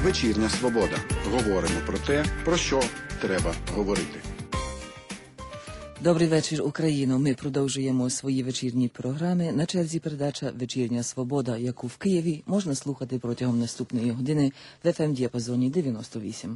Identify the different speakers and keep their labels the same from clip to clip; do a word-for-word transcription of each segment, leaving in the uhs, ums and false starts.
Speaker 1: Вечірня свобода. Говоримо про те, про що треба говорити.
Speaker 2: Добрий вечір, Україно. Ми продовжуємо свої вечірні програми. На черзі передача «Вечірня свобода», яку в Києві можна слухати протягом наступної години в еф ем-діапазоні дев'яносто вісім.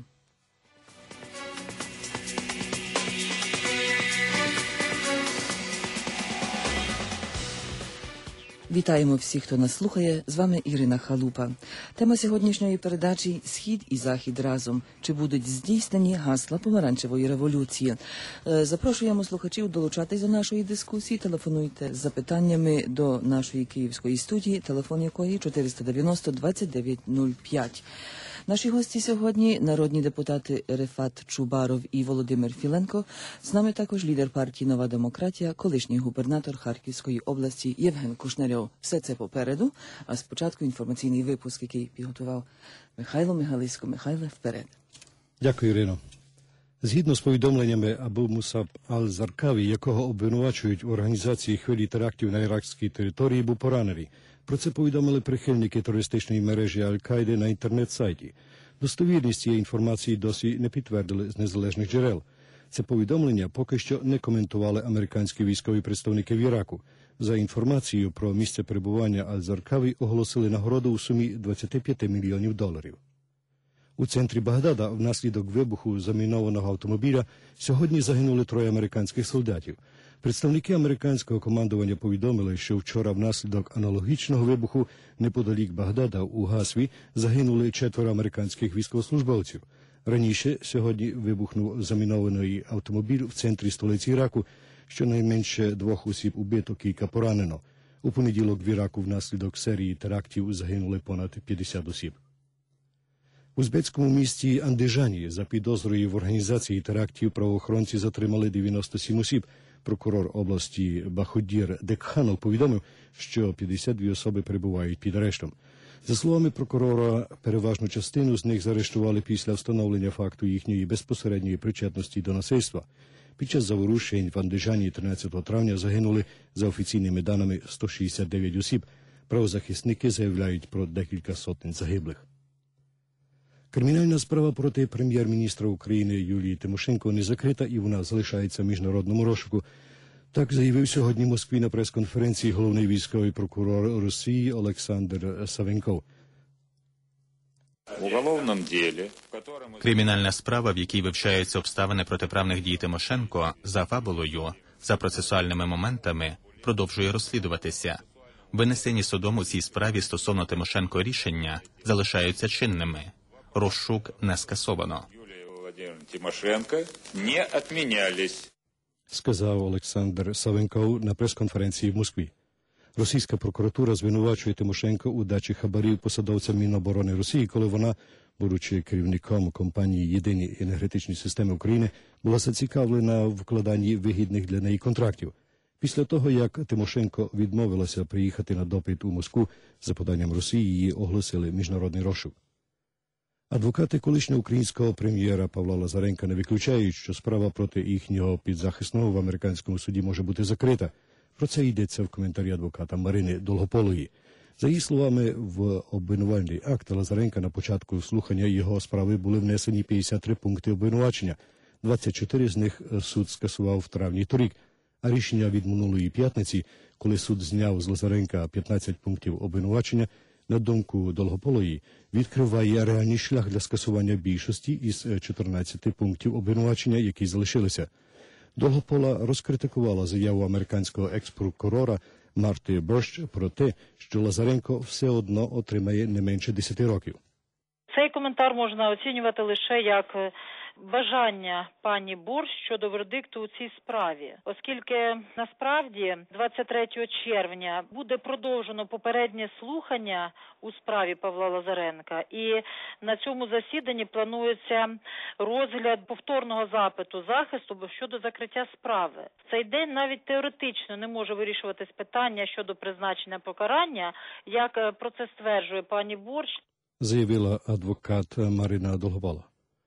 Speaker 2: Вітаємо всіх, хто нас слухає. З вами Ірина Халупа. Тема сьогоднішньої передачі – «Схід і Захід разом». Чи будуть здійснені гасла помаранчевої революції? Запрошуємо слухачів долучатись до нашої дискусії. Телефонуйте з запитаннями до нашої київської студії, телефон якої чотириста дев'яносто двадцять дев'ять нуль п'ять. Наші гості сьогодні – народні депутати Рефат Чубаров і Володимир Філенко. З нами також лідер партії «Нова демократія», колишній губернатор Харківської області Євген Кушнарьов. Все це попереду, а спочатку інформаційний випуск, який підготував Михайло Мигалисько. Михайле, вперед.
Speaker 3: Дякую, Ірино. Згідно з повідомленнями Абу Мусаб Аль-Заркаві, якого обвинувачують в організації хвилі терактів на іракській території, був поранений. Про це повідомили прихильники терористичної мережі Аль-Каїди на інтернет-сайті. Достовірність цієї інформації досі не підтвердили з незалежних джерел. Це повідомлення поки що не коментували американські військові представники в Іраку. За інформацією про місце перебування Аль-Заркаві оголосили нагороду у сумі двадцять п'ять мільйонів доларів. У центрі Багдада внаслідок вибуху замінованого автомобіля сьогодні загинули троє американських солдатів. Представники американського командування повідомили, що вчора внаслідок аналогічного вибуху неподалік Багдада у Гасві загинули четверо американських військовослужбовців. Раніше сьогодні вибухнув замінований автомобіль в центрі столиці Іраку. Щонайменше двох осіб убито, кілька поранено. У понеділок в Іраку внаслідок серії терактів загинули понад п'ятдесят осіб. У узбецькому місті Андижані за підозрою в організації терактів правоохоронці затримали дев'яносто сім осіб. Прокурор області Баходір Декханов повідомив, що п'ятдесят дві особи перебувають під арештом. За словами прокурора, переважну частину з них заарештували після встановлення факту їхньої безпосередньої причетності до насильства. Під час заворушень в Андижані тринадцятого травня загинули, за офіційними даними, сто шістдесят дев'ять осіб. Правозахисники заявляють про декілька сотень загиблих. Кримінальна справа проти прем'єр-міністра України Юлії Тимошенко не закрита і вона залишається в міжнародному розшуку. Так заявив сьогодні в Москві на прес-конференції головний військовий прокурор Росії Олександр Савенков.
Speaker 4: Кримінальна справа, в якій вивчаються обставини протиправних дій Тимошенко, за фабулою, за процесуальними моментами, продовжує розслідуватися. Винесені судом у цій справі стосовно Тимошенко рішення залишаються чинними. Розшук не скасовано.
Speaker 5: Тимошенко не відмінялись,
Speaker 3: сказав Олександр Савенков на прес-конференції в Москві. Російська прокуратура звинувачує Тимошенко у дачі хабарів посадовцям Міноборони Росії, коли вона, будучи керівником компанії «Єдині енергетичні системи України», була зацікавлена в вкладанні вигідних для неї контрактів. Після того, як Тимошенко відмовилася приїхати на допит у Москву, за поданням Росії її оголосили міжнародний розшук. Адвокати колишнього українського прем'єра Павла Лазаренка не виключають, що справа проти їхнього підзахисного в американському суді може бути закрита. Про це йдеться в коментарі адвоката Марини Долгополої. За її словами, в обвинувальний акт Лазаренка на початку слухання його справи були внесені п'ятдесят три пункти обвинувачення. двадцять чотири з них суд скасував в травні торік, а рішення від минулої п'ятниці, коли суд зняв з Лазаренка п'ятнадцять пунктів обвинувачення, на думку Долгополої, відкриває реальний шлях для скасування більшості із чотирнадцяти пунктів обвинувачення, які залишилися. Долгопола розкритикувала заяву американського екс-прокурора Марти Борщ про те, що Лазаренко все одно отримає не менше десяти років.
Speaker 6: Цей коментар можна оцінювати лише як бажання пані Борщ щодо вердикту у цій справі, оскільки насправді двадцять третього червня буде продовжено попереднє слухання у справі Павла Лазаренка, і на цьому засіданні планується розгляд повторного запиту захисту щодо закриття справи. В цей день навіть теоретично не може вирішуватись питання щодо призначення покарання, як про це стверджує пані Борщ,
Speaker 3: заявила адвокат Марина Долгопола.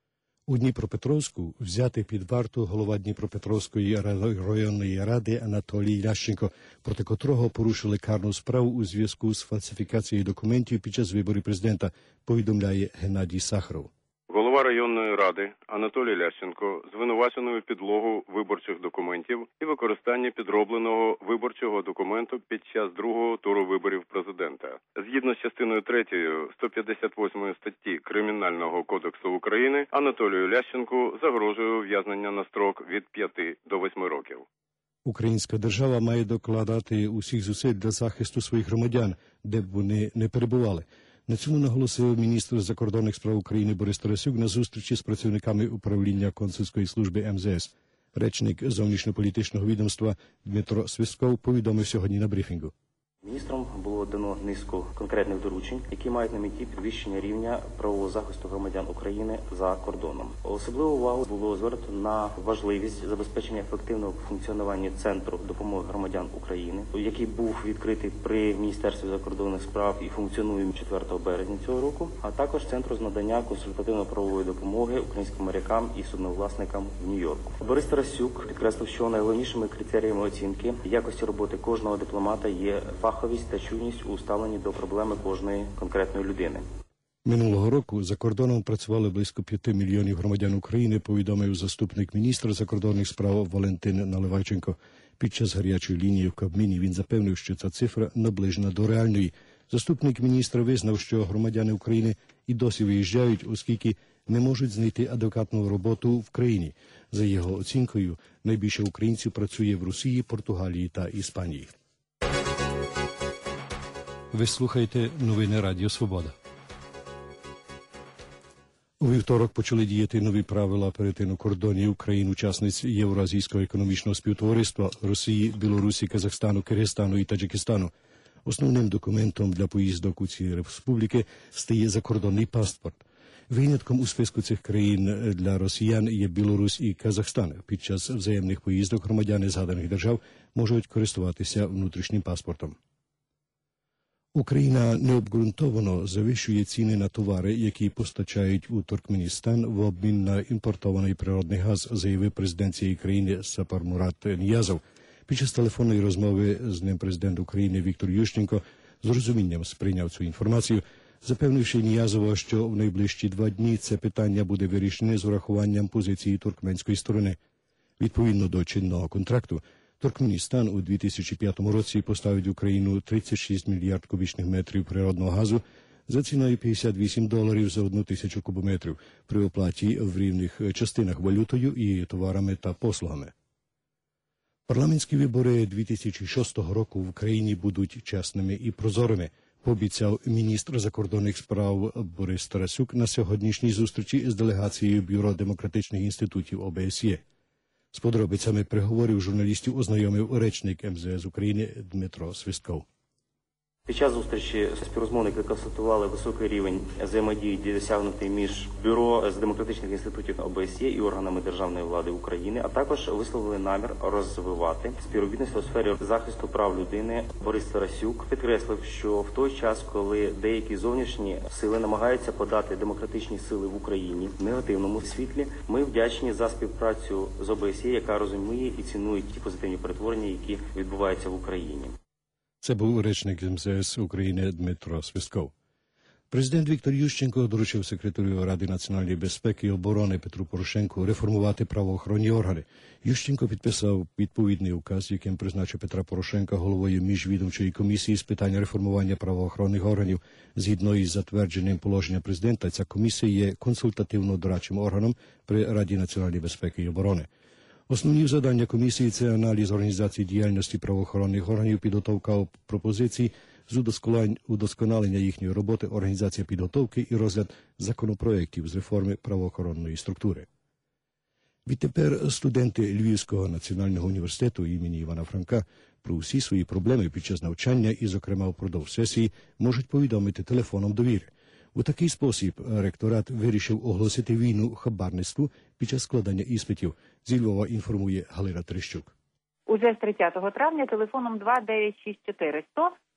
Speaker 3: У Дніпропетровську взяти під варту голова Дніпропетровської районної ради Анатолій Лященко, проти котрого порушили карну справу у зв'язку з фальсифікацією документів під час виборів президента, повідомляє Геннадій Сахаров.
Speaker 7: Голова районної ради Анатолій Лященко звинувачений у підлогу виборчих документів і використання підробленого виборчого документу під час другого туру виборів президента. Згідно з частиною третьою сто п'ятдесят восьмої статті Кримінального кодексу України, Анатолію Лященку загрожує ув'язнення на строк від п'яти до восьми років.
Speaker 3: Українська держава має докладати усіх зусиль для захисту своїх громадян, де б вони не перебували. На цьому наголосив міністр закордонних справ України Борис Тарасюк на зустрічі з працівниками управління консульської служби ем зе ес. Речник зовнішньополітичного відомства Дмитро Свисков повідомив сьогодні на брифінгу.
Speaker 8: Міністром було дано низку конкретних доручень, які мають на меті підвищення рівня правового захисту громадян України за кордоном. Особливу увагу було звернуто на важливість забезпечення ефективного функціонування Центру допомоги громадян України, який був відкритий при Міністерстві закордонних справ і функціонує четвертого березня цього року, а також Центру з надання консультативно-правової допомоги українським морякам і судновласникам в Нью-Йорку. Борис Тарасюк підкреслив, що найголовнішими критеріями оцінки якості роботи кожного дипломата є фаховість та чуйність у ставленні до проблеми кожної конкретної людини.
Speaker 3: Минулого року за кордоном працювали близько п'яти мільйонів громадян України, повідомив заступник міністра закордонних справ Валентин Наливайченко. Під час гарячої лінії в Кабміні він запевнив, що ця цифра наближена до реальної. Заступник міністра визнав, що громадяни України і досі виїжджають, оскільки не можуть знайти адекватну роботу в країні. За його оцінкою, найбільше українців працює в Росії, Португалії та Іспанії. Ви слухаєте новини Радіо Свобода. У вівторок почали діяти нові правила перетину кордонів країн-учасниць Євразійського економічного співтовариства Росії, Білорусі, Казахстану, Киргизстану і Таджикистану. Основним документом для поїздок у ці республіки стає закордонний паспорт. Винятком у списку цих країн для росіян є Білорусь і Казахстан. Під час взаємних поїздок громадяни згаданих держав можуть користуватися внутрішнім паспортом. Україна необґрунтовано завищує ціни на товари, які постачають у Туркменістан в обмін на імпортований природний газ, заявив президент цієї країни Сапармурат Ніязов. Під час телефонної розмови з ним президент України Віктор Ющенко з розумінням сприйняв цю інформацію, запевнивши Ніязова, що в найближчі два дні це питання буде вирішене з урахуванням позиції туркменської сторони. Відповідно до чинного контракту, Туркменістан у дві тисячі п'ятому році поставить в Україну тридцять шість мільярд кубічних метрів природного газу за ціною п'ятдесят вісім доларів за одну тисячу кубометрів при оплаті в рівних частинах валютою і товарами та послугами. Парламентські вибори дві тисячі шостого року в Україні будуть чесними і прозорими, пообіцяв міністр закордонних справ Борис Тарасюк на сьогоднішній зустрічі з делегацією Бюро демократичних інститутів О Б С Є. З подробицями переговорів журналістів ознайомив речник ем зе ес України Дмитро Свисков.
Speaker 8: Під час зустрічі співрозмовники констатували високий рівень взаємодії, досягнутий між Бюро з демократичних інститутів О Б С Є і органами державної влади України, а також висловили намір розвивати співробітництво у сфері захисту прав людини. Борис Тарасюк підкреслив, що в той час, коли деякі зовнішні сили намагаються подати демократичні сили в Україні в негативному світлі, ми вдячні за співпрацю з О Б С Є, яка розуміє і цінує ті позитивні перетворення, які відбуваються в Україні.
Speaker 3: Це був речник ем зе ес України Дмитро Свисков. Президент Віктор Ющенко доручив секретарю Ради національної безпеки і оборони Петру Порошенку реформувати правоохоронні органи. Ющенко підписав відповідний указ, яким призначив Петра Порошенка головою міжвідомчої комісії з питань реформування правоохоронних органів. Згідно із затвердженим положенням президента, ця комісія є консультативно-дорадчим органом при Раді національної безпеки і оборони. Основні завдання комісії – це аналіз організації діяльності правоохоронних органів, підготовка пропозицій з удосконалення їхньої роботи, організація підготовки і розгляд законопроєктів з реформи правоохоронної структури. Відтепер студенти Львівського національного університету імені Івана Франка про всі свої проблеми під час навчання і, зокрема, впродовж сесії можуть повідомити телефоном довіри. У такий спосіб ректорат вирішив оголосити війну хабарництву під час складання іспитів. Зі Львова інформує Галина Терещук.
Speaker 9: Уже з тридцятого травня телефоном два дев'ять шість чотири сто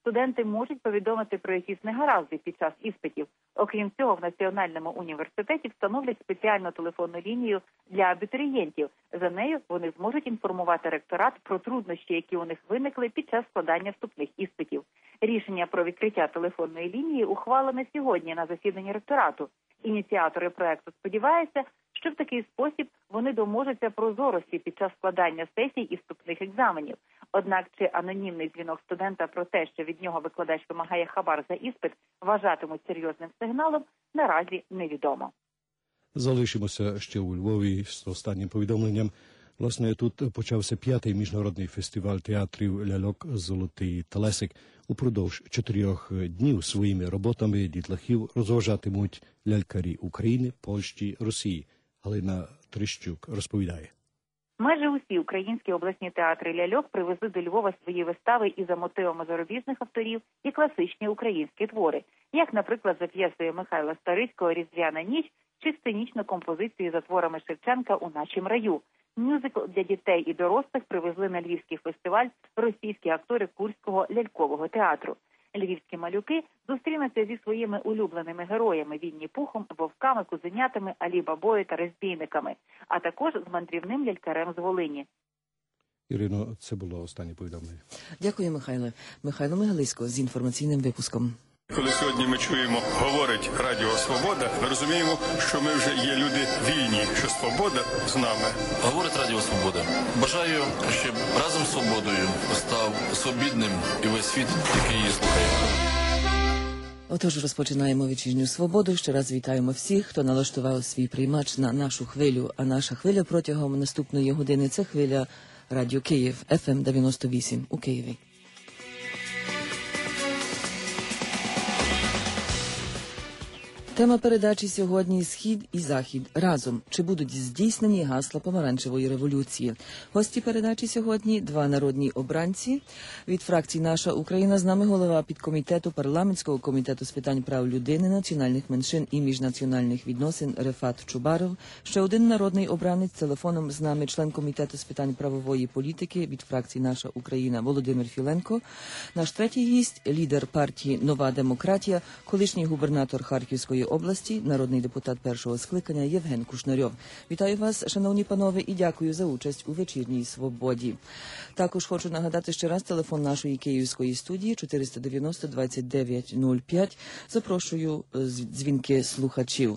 Speaker 9: студенти можуть повідомити про якісь негаразди під час іспитів. Окрім цього, в Національному університеті встановлять спеціальну телефонну лінію для абітурієнтів. За нею вони зможуть інформувати ректорат про труднощі, які у них виникли під час складання вступних іспитів. Рішення про відкриття телефонної лінії ухвалене сьогодні на засіданні ректорату. Ініціатори проекту сподіваються, що в такий спосіб вони доможуться прозорості під час складання сесій і вступних екзаменів. Однак, чи анонімний дзвінок студента про те, що від нього викладач вимагає хабар за іспит, вважатимуть серйозним сигналом, наразі невідомо.
Speaker 3: Залишимося ще у Львові з останнім повідомленням. Власне, тут почався п'ятий міжнародний фестиваль театрів ляльок «Золотий телесик». Упродовж чотирьох днів своїми роботами дітлахів розважатимуть лялькарі України, Польщі, Росії. Галина Трищук розповідає.
Speaker 9: Майже усі українські обласні театри ляльок привезли до Львова свої вистави і за мотивами зарубіжних авторів, і класичні українські твори, як, наприклад, за п'єсою Михайла Старицького «Різдвяна ніч» чи сценічну композицію за творами Шевченка «У нашім раю». Мюзикл для дітей і дорослих привезли на Львівський фестиваль російські актори Курського лялькового театру. Львівські малюки зустрінуться зі своїми улюбленими героями Вінні-Пухом, вовками, кузенятами, Алі-Бабою та розбійниками, а також з мандрівним лялькарем з Волині.
Speaker 3: Ірино, це було останнє повідомлення.
Speaker 2: Дякую, Михайле. Михайло Мигалисько з інформаційним випуском.
Speaker 10: Коли сьогодні ми чуємо, говорить Радіо Свобода, ми розуміємо, що ми вже є люди вільні, що свобода з нами.
Speaker 11: Говорить Радіо Свобода. Бажаю, щоб разом з свободою став свобідним і весь світ, який її слухає.
Speaker 2: Отож, розпочинаємо вечірню свободу. Ще раз вітаємо всіх, хто налаштував свій приймач на нашу хвилю. А наша хвиля протягом наступної години – це хвиля Радіо Київ, еф ем дев'яносто вісім у Києві. Тема передачі сьогодні «Схід і Захід разом. Чи будуть здійснені гасла помаранчевої революції?» Гості передачі сьогодні – два народні обранці. Від фракції «Наша Україна» з нами голова підкомітету парламентського комітету з питань прав людини, національних меншин і міжнаціональних відносин Рефат Чубаров. Ще один народний обранець телефоном з нами член комітету з питань правової політики від фракції «Наша Україна» Володимир Філенко. Наш третій гість – лідер партії «Нова демократія», колишній губернатор Харківської області, народний депутат першого скликання Євген Кушнарьов. Вітаю вас, шановні панове, і дякую за участь у вечірній свободі. Також хочу нагадати ще раз телефон нашої київської студії чотириста дев'яносто двадцять дев'ять нуль п'ять. Запрошую дзвінки слухачів.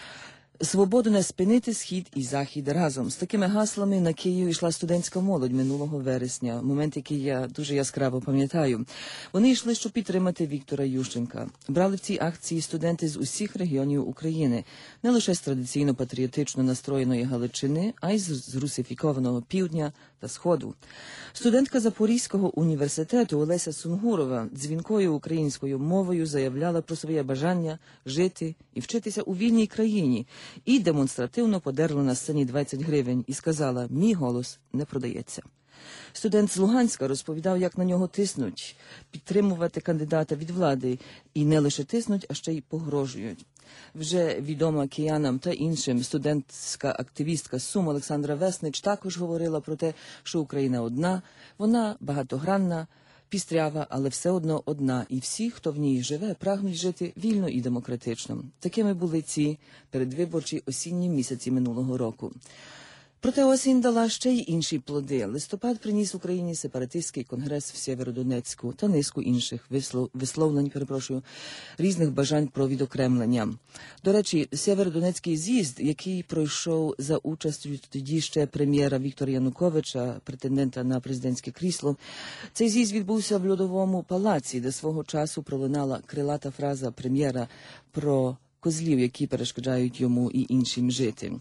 Speaker 2: Свободу не спинити, схід і захід разом. З такими гаслами на Київ йшла студентська молодь минулого вересня, момент, який я дуже яскраво пам'ятаю. Вони йшли, щоб підтримати Віктора Ющенка. Брали в цій акції студенти з усіх регіонів України, не лише з традиційно патріотично настроєної Галичини, а й з зрусифікованого півдня та сходу. Студентка Запорізького університету Олеся Сунгурова дзвінкою українською мовою заявляла про своє бажання жити і вчитися у вільній країні, і демонстративно подерла на сцені двадцять гривень і сказала: «Мій голос не продається». Студент з Луганська розповідав, як на нього тиснуть підтримувати кандидата від влади. І не лише тиснуть, а ще й погрожують. Вже відома киянам та іншим студентська активістка з Сум Олександра Веснич також говорила про те, що Україна одна, вона багатогранна, пістрява, але все одно одна, і всі, хто в ній живе, прагнуть жити вільно і демократично. Такими були ці передвиборчі осінні місяці минулого року. Проте осінь дала ще й інші плоди. Листопад приніс Україні сепаратистський конгрес в Сєвєродонецьку та низку інших вислов... висловлень, перепрошую, різних бажань про відокремлення. До речі, Сєвєродонецький з'їзд, який пройшов за участю тоді ще прем'єра Віктора Януковича, претендента на президентське крісло, цей з'їзд відбувся в Льодовому палаці, де свого часу пролунала крилата фраза прем'єра про козлів, які перешкоджають йому і іншим жити.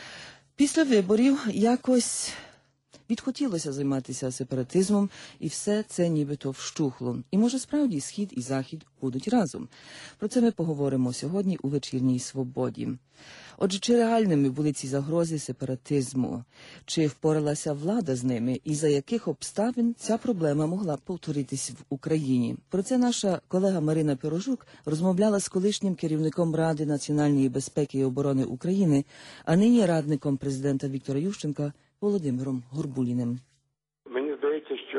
Speaker 2: Після виборів якось відхотілося займатися сепаратизмом, і все це нібито вщухло. І, може, справді, Схід і Захід будуть разом. Про це ми поговоримо сьогодні у вечірній свободі. Отже, чи реальними були ці загрози сепаратизму? Чи впоралася влада з ними? І за яких обставин ця проблема могла повторитись в Україні? Про це наша колега Марина Пирожук розмовляла з колишнім керівником Ради національної безпеки і оборони України, а нині радником президента Віктора Ющенка Володимиром Горбуліним.
Speaker 12: Мені здається, що до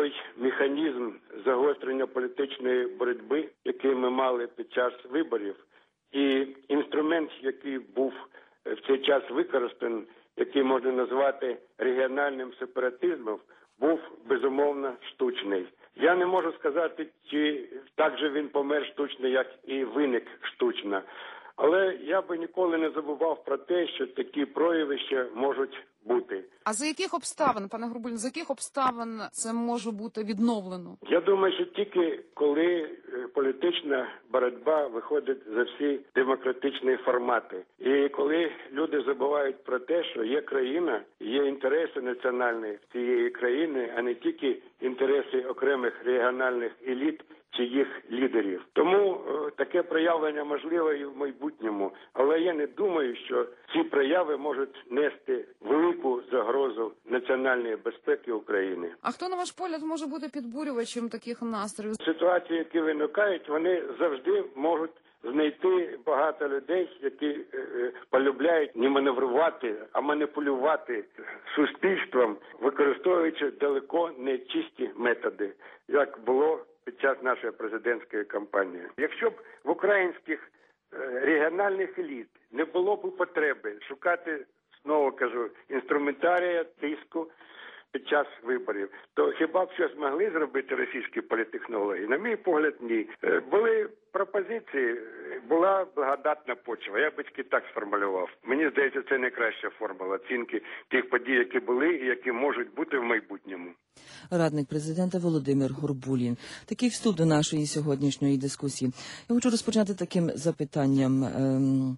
Speaker 12: той механізм загострення політичної боротьби, який ми мали під час виборів, і інструмент, який був в цей час використаний, який можна назвати регіональним сепаратизмом, був безумовно штучний. Я не можу сказати, чи так же він помер штучно, як і виник штучно. Але я би ніколи не забував про те, що такі прояви ще можуть бути.
Speaker 13: А за яких обставин, пане Горбулін, за яких обставин це може бути відновлено?
Speaker 12: Я думаю, що тільки коли політична боротьба виходить за всі демократичні формати. І коли люди забувають про те, що є країна, є інтереси національні цієї країни, а не тільки інтереси окремих регіональних еліт чи їх лідерів. Тому е, таке проявлення можливе і в майбутньому. Але я не думаю, що ці прояви можуть нести велику загрозу національної безпеки України.
Speaker 13: А хто, на ваш погляд, може бути підбурювачем таких настроїв?
Speaker 12: Ситуації, які виникають, вони завжди можуть знайти багато людей, які е, полюбляють не маневрувати, а маніпулювати суспільством, використовуючи далеко не чисті методи, як було під час нашої президентської кампанії. Якщо б в українських е, регіональних еліт не було б потреби шукати, знову кажу, інструментарія, тиску під час виборів, то хіба б щось могли зробити російські політтехнологи? На мій погляд, ні. Е, були пропозиції, була благодатна почва. Я б тільки так сформулював. Мені здається, це найкраща формула оцінки тих подій, які були і які можуть бути в майбутньому.
Speaker 2: Радник президента Володимир Горбулін. Такий вступ до нашої сьогоднішньої дискусії. Я хочу розпочати таким запитанням. Ем...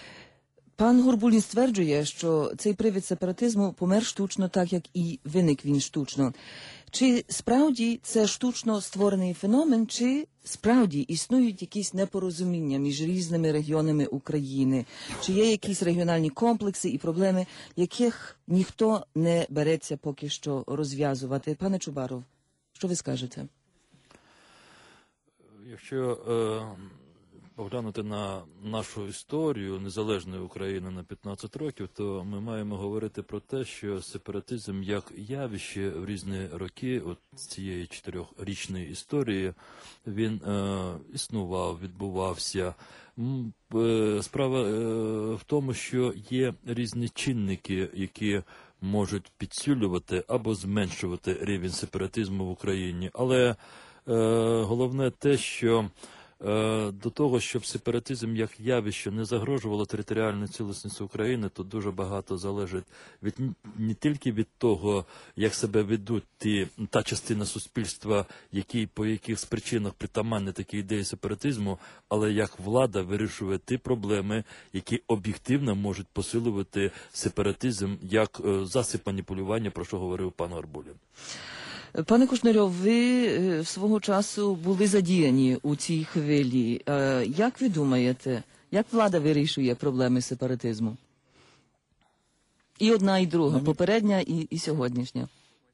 Speaker 2: Пан Горбулін стверджує, що цей привід сепаратизму помер штучно, так як і виник він штучно. Чи справді це штучно створений феномен, чи справді існують якісь непорозуміння між різними регіонами України? Чи є якісь регіональні комплекси і проблеми, яких ніхто не береться поки що розв'язувати? Пане Чубаров, що ви скажете?
Speaker 11: Якщо е, поглянути на нашу історію незалежної України на п'ятнадцять років, то ми маємо говорити про те, що сепаратизм як явище в різні роки от цієї чотирьохрічної історії, він е, існував, відбувався. Справа е, в тому, що є різні чинники, які можуть підсилювати або зменшувати рівень сепаратизму в Україні. Але е, головне те, що до того, щоб сепаратизм як явище не загрожувало територіальній цілісності України, то дуже багато залежить від не тільки від того, як себе ведуть ті, та частина суспільства, які, по яких причинах притаманні такі ідеї сепаратизму, але як влада вирішує ті проблеми, які об'єктивно можуть посилювати сепаратизм як засіб маніпулювання, про що говорив пан Горбулін.
Speaker 2: Пане Кушнарьов, ви свого часу були задіяні у цій хвилі. Як ви думаєте, як влада вирішує проблеми сепаратизму? І одна, і друга, попередня і, і сьогоднішня.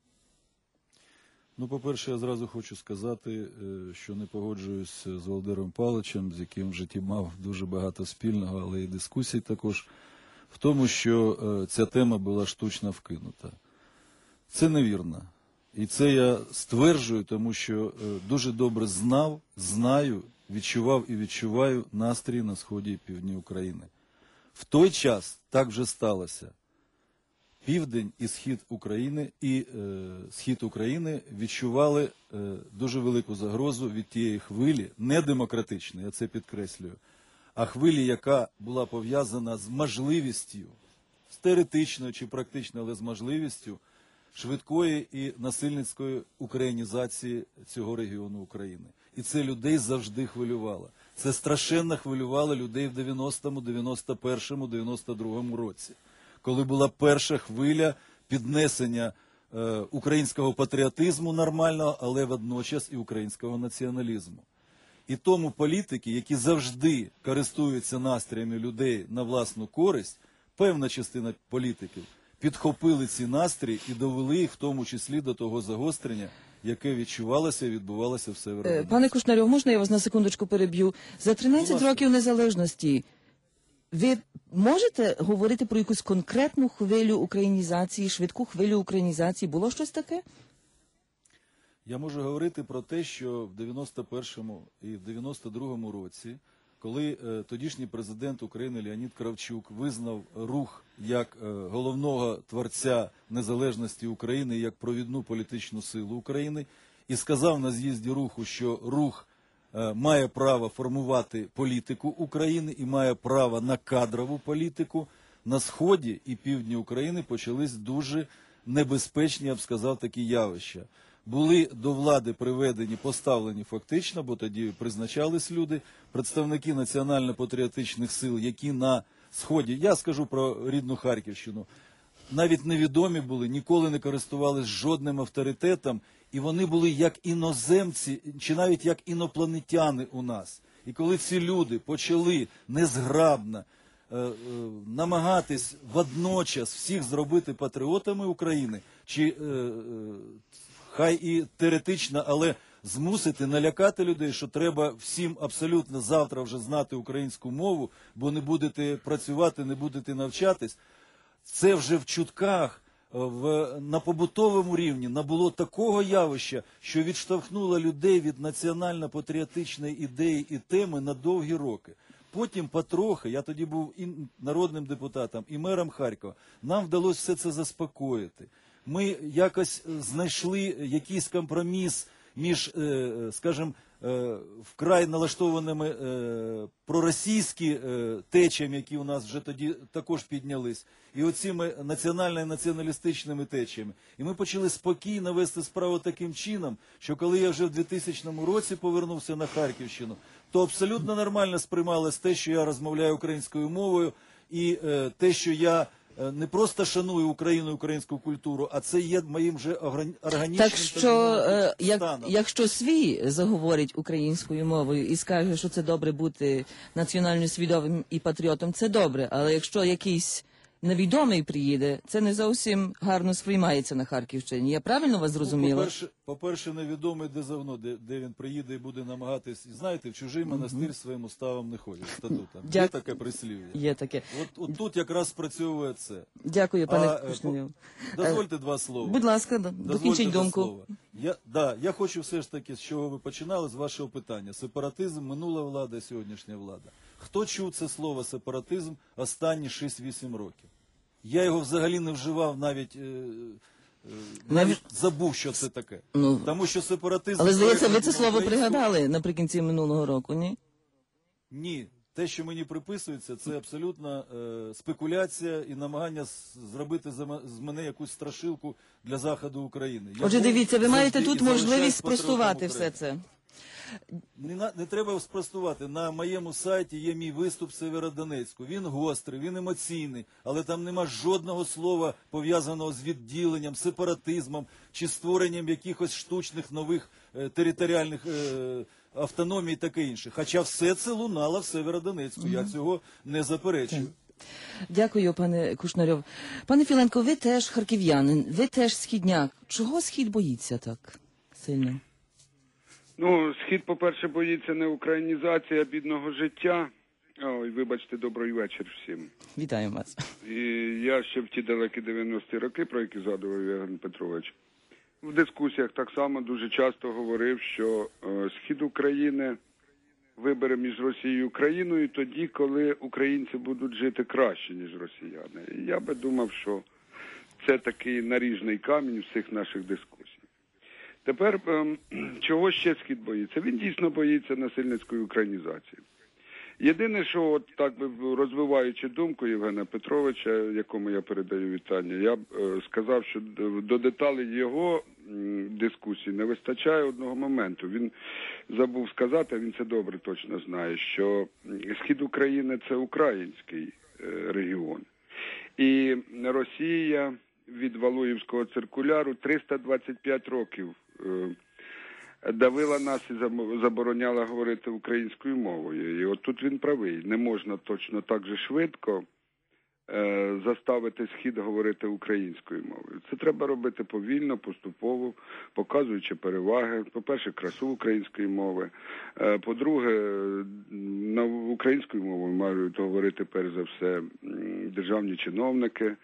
Speaker 14: Ну, по-перше, я зразу хочу сказати, що не погоджуюсь з Володимиром Павловичем, з яким в житті мав дуже багато спільного, але і дискусій також, в тому, що ця тема була штучно вкинута. Це невірно. І це я стверджую, тому що дуже добре знав, знаю, відчував і відчуваю настрій на сході і півдні України. В той час так вже сталося. Південь і схід України, і е, схід України відчували е, дуже велику загрозу від тієї хвилі, не демократичної, я це підкреслюю, а хвилі, яка була пов'язана з можливістю, з теоретичною чи практично, але з можливістю, швидкої і насильницької українізації цього регіону України. І це людей завжди хвилювало. Це страшенно хвилювало людей в дев'яностому, дев'яносто першому, дев'яносто другому році, коли була перша хвиля піднесення е, українського патріотизму нормального, але водночас і українського націоналізму. І тому політики, які завжди користуються настроями людей на власну користь, певна частина політиків, підхопили ці настрої і довели їх в тому числі до того загострення, яке відчувалося і відбувалося в Северодонецьку.
Speaker 2: Пане Кушнарьов, можна я вас на секундочку переб'ю? За тринадцять років незалежності ви можете говорити про якусь конкретну хвилю українізації, швидку хвилю українізації? Було щось таке?
Speaker 14: Я можу говорити про те, що в дев'яносто першому і в дев'яносто другому році, коли е, тодішній президент України Леонід Кравчук визнав рух як е, головного творця незалежності України, як провідну політичну силу України, і сказав на з'їзді руху, що рух е, має право формувати політику України і має право на кадрову політику, на Сході і півдні України почались дуже небезпечні, я б сказав, такі явища. Були до влади приведені, поставлені фактично, бо тоді призначались люди, представники національно-патріотичних сил, які на Сході, я скажу про рідну Харківщину, навіть невідомі були, ніколи не користувались жодним авторитетом, і вони були як іноземці, чи навіть як інопланетяни у нас. І коли ці люди почали незграбно е, е, намагатись водночас всіх зробити патріотами України, чи е, е, хай і теоретично, але змусити, налякати людей, що треба всім абсолютно завтра вже знати українську мову, бо не будете працювати, не будете навчатись, це вже в чутках, в, на побутовому рівні набуло такого явища, що відштовхнуло людей від національно-патріотичної ідеї і теми на довгі роки. Потім потрохи, я тоді був і народним депутатом, і мером Харкова, нам вдалося все це заспокоїти. Ми якось знайшли якийсь компроміс між, скажімо, вкрай налаштованими проросійські течіями, які у нас вже тоді також піднялись, і оціми національно-націоналістичними течіями. І ми почали спокійно вести справу таким чином, що коли я вже в двохтисячному році повернувся на Харківщину, то абсолютно нормально сприймалось те, що я розмовляю українською мовою, і те, що я не просто шаную Україну і українську культуру, а це є моїм вже органічним
Speaker 2: так що, е, як, якщо свій заговорить українською мовою і скаже, що це добре бути національно свідомим і патріотом, це добре, але якщо якийсь невідомий приїде, це не зовсім гарно сприймається на Харківщині. Я правильно вас зрозуміла?
Speaker 14: Ну, по-перше, по-перше, невідомий де завно, де, де він приїде і буде намагатись. Знаєте, в чужий монастир своїм уставом не ходять, статутом. Дя... Є таке прислів'я?
Speaker 2: Є таке.
Speaker 14: От, от тут якраз спрацьовує це.
Speaker 2: Дякую, пане Кушнарєв.
Speaker 14: Дозвольте два слова.
Speaker 2: Будь ласка, докінчіть думку.
Speaker 14: Я, да, я хочу все ж таки, з чого ви починали, з вашого питання. Сепаратизм, минула влада, сьогоднішня влада. Хто чув це слово сепаратизм останні шість-вісім років? Я його взагалі не вживав, навіть, е, е, навіть забув, що це таке.
Speaker 2: Ну,
Speaker 14: тому що сепаратизм...
Speaker 2: Але, здається, ви це слово пригадали наприкінці минулого року, ні?
Speaker 14: Ні. Те, що мені приписується, це абсолютно е, спекуляція і намагання зробити з мене якусь страшилку для Заходу України. Я
Speaker 2: Отже, дивіться, ви маєте тут можливість спростувати все це.
Speaker 14: Не, на, не треба спростувати. На моєму сайті є мій виступ Сєвєродонецьку. Він гострий, він емоційний, але там нема жодного слова, пов'язаного з відділенням, сепаратизмом чи створенням якихось штучних нових е, територіальних е, автономій і таке інше. Хоча все це лунало в Сєвєродонецьку. Mm-hmm. Я цього не заперечую.
Speaker 2: Дякую, пане Кушнарєв. Пане Філенко, ви теж харків'янин, ви теж східняк. Чого Схід боїться так сильно?
Speaker 15: Ну, Схід, по-перше, боїться не українізації, а бідного життя. Ой, вибачте, добрий вечір всім.
Speaker 2: Вітаю вас.
Speaker 15: І я ще в ті далекі дев'яності роки, про які згадував Євген Петрович, в дискусіях так само дуже часто говорив, що е, Схід України вибере між Росією і Україною тоді, коли українці будуть жити краще, ніж росіяни. І я би думав, що це такий наріжний камінь всіх наших дискусій. Тепер, чого ще Схід боїться? Він дійсно боїться насильницької українізації. Єдине, що от так би розвиваючи думку Євгена Петровича, якому я передаю вітання, я б сказав, що до деталей його дискусії не вистачає одного моменту. Він забув сказати, а він це добре точно знає, що Схід України – це український регіон. І Росія від Валуєвського циркуляру триста двадцять п'ять років давила нас і забороняла говорити українською мовою. І от тут він правий. Не можна точно так же швидко е, заставити Схід говорити українською мовою. Це треба робити повільно, поступово, показуючи переваги. По-перше, красу української мови. Е, по-друге, на українською мовою мають говорити перш за все державні чиновники.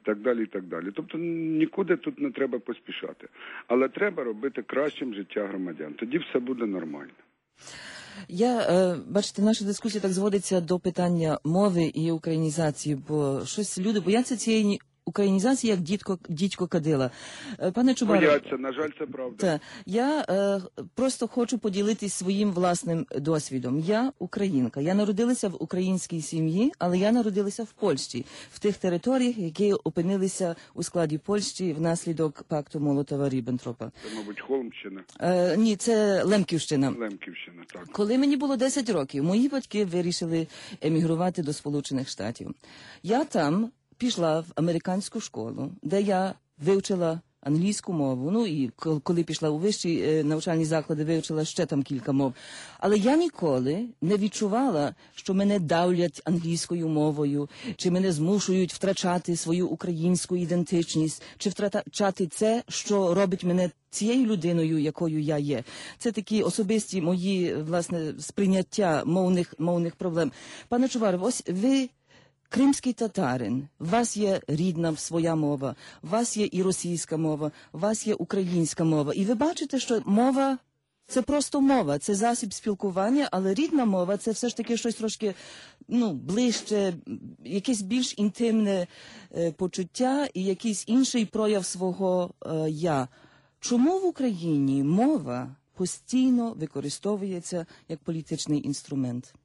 Speaker 15: так далі, і так далі. Тобто нікуди тут не треба поспішати. Але треба робити кращим життя громадян. Тоді все буде нормально.
Speaker 2: Я, е, бачите, наша дискусія так зводиться до питання мови і українізації, бо щось люди бояться цієї українізації, як дідько, дідько Кадила. Е, Пане Чубаро,
Speaker 15: бояться, на жаль, це правда.
Speaker 2: Та, я е, просто хочу поділитись своїм власним досвідом. Я українка. Я народилася в українській сім'ї, але я народилася в Польщі, в тих територіях, які опинилися у складі Польщі внаслідок пакту Молотова-Ріббентропа.
Speaker 15: Це, мабуть, Холмщина?
Speaker 2: Е, ні, це Лемківщина.
Speaker 15: Лемківщина, так.
Speaker 2: Коли мені було десять років, мої батьки вирішили емігрувати до Сполучених Штатів. Я там пішла в американську школу, де я вивчила англійську мову, ну і коли пішла у вищі навчальні заклади, вивчила ще там кілька мов. Але я ніколи не відчувала, що мене давлять англійською мовою, чи мене змушують втрачати свою українську ідентичність, чи втрачати це, що робить мене цією людиною, якою я є. Це такі особисті мої, власне, сприйняття мовних, мовних проблем. Пане Чубаров, ось ви кримський татарин, у вас є рідна своя мова, у вас є і російська мова, у вас є українська мова. І ви бачите, що мова – це просто мова, це засіб спілкування, але рідна мова – це все ж таки щось трошки, ну, ближче, якесь більш інтимне е, почуття і якийсь інший прояв свого е, «я». Чому в Україні мова постійно використовується як політичний інструмент?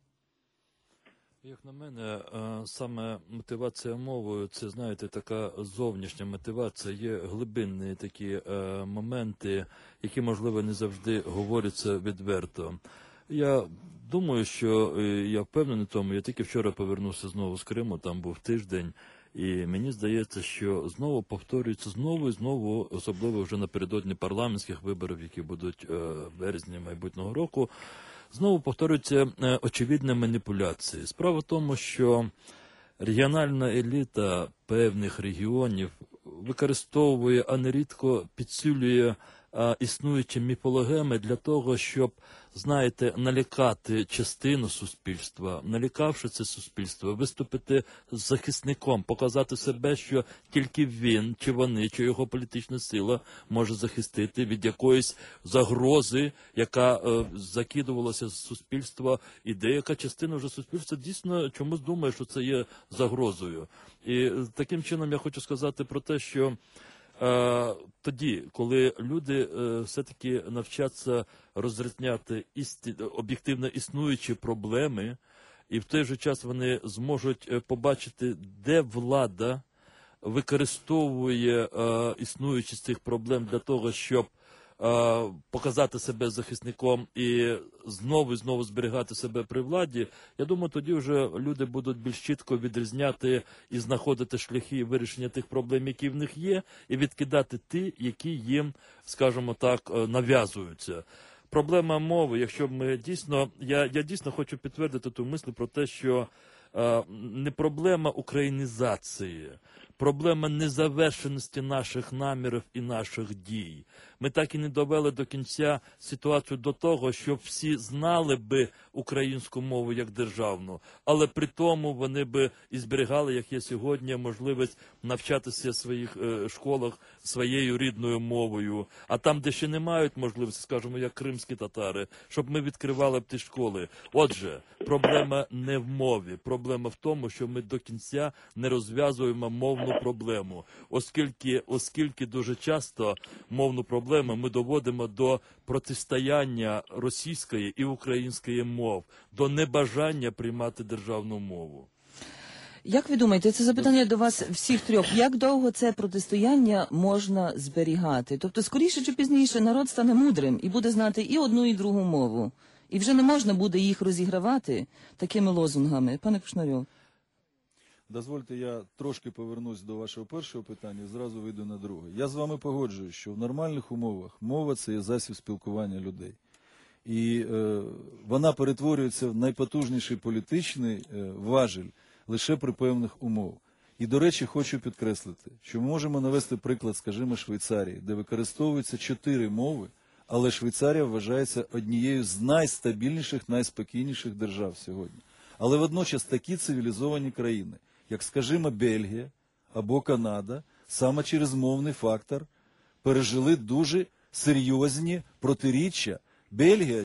Speaker 11: Як на мене, саме мотивація мовою, це, знаєте, така зовнішня мотивація, є глибинні такі моменти, які, можливо, не завжди говоряться відверто. Я думаю, що, я впевнений в тому, я тільки вчора повернувся знову з Криму, там був тиждень, і мені здається, що знову повторюється, знову і знову, особливо вже напередодні парламентських виборів, які будуть в березні майбутнього року, знову повторюються е, очевидні маніпуляції. Справа в тому, що регіональна еліта певних регіонів використовує, а нерідко підсилює е, існуючі міфологеми для того, щоб, знаєте, налякати частину суспільства, налякавши це суспільство, виступити з захисником, показати себе, що тільки він, чи вони, чи його політична сила може захистити від якоїсь загрози, яка е, закидувалася з суспільства, і деяка частина вже суспільства дійсно чомусь думає, що це є загрозою. І е, таким чином я хочу сказати про те, що Е, тоді, коли люди е, все-таки навчаться розрізняти істі, об'єктивно існуючі проблеми, і в той же час вони зможуть е, побачити, де влада використовує е, існуючі з цих проблем для того, щоб е, показати себе захисником і знову і знову зберігати себе при владі, я думаю, тоді вже люди будуть більш чітко відрізняти і знаходити шляхи вирішення тих проблем, які в них є, і відкидати ті, які їм, скажімо так, нав'язуються. Проблема мови, якщо ми дійсно, я, я дійсно хочу підтвердити ту мисль про те, що е, не проблема українізації, проблема незавершеності наших намірів і наших дій. Ми так і не довели до кінця ситуацію до того, щоб всі знали би українську мову як державну, але при тому вони би і зберігали, як є сьогодні, можливість навчатися в своїх е, школах своєю рідною мовою. А там, де ще не мають можливості, скажімо, як кримські татари, щоб ми відкривали б ті школи. Отже, проблема не в мові, проблема в тому, що ми до кінця не розв'язуємо мовну проблему, оскільки, оскільки дуже часто мовну проблему ми доводимо до протистояння російської і української мов, до небажання приймати державну мову.
Speaker 2: Як ви думаєте, це запитання до вас всіх трьох, як довго це протистояння можна зберігати? Тобто, скоріше чи пізніше народ стане мудрим і буде знати і одну, і другу мову. І вже не можна буде їх розігравати такими лозунгами. Пане Кушнарьов.
Speaker 14: Дозвольте, я трошки повернусь до вашого першого питання і зразу вийду на друге. Я з вами погоджуюсь, що в нормальних умовах мова – це є засіб спілкування людей. І е, вона перетворюється в найпотужніший політичний е, важіль лише при певних умовах. І, до речі, хочу підкреслити, що ми можемо навести приклад, скажімо, Швейцарії, де використовуються чотири мови, але Швейцарія вважається однією з найстабільніших, найспокійніших держав сьогодні. Але водночас такі цивілізовані країни, як, скажімо, Бельгія або Канада саме через мовний фактор пережили дуже серйозні протиріччя. Бельгія